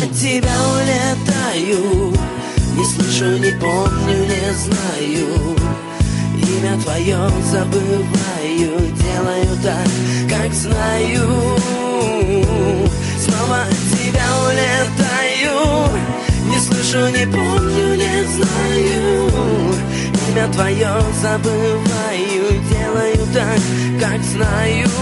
от тебя улетаю. Не слышу, не помню, не знаю. Имя твое забываю. Делаю так, как знаю. Снова от тебя улетаю. Не слышу, не помню, не знаю. Имя твое забываю. Делаю так, как знаю.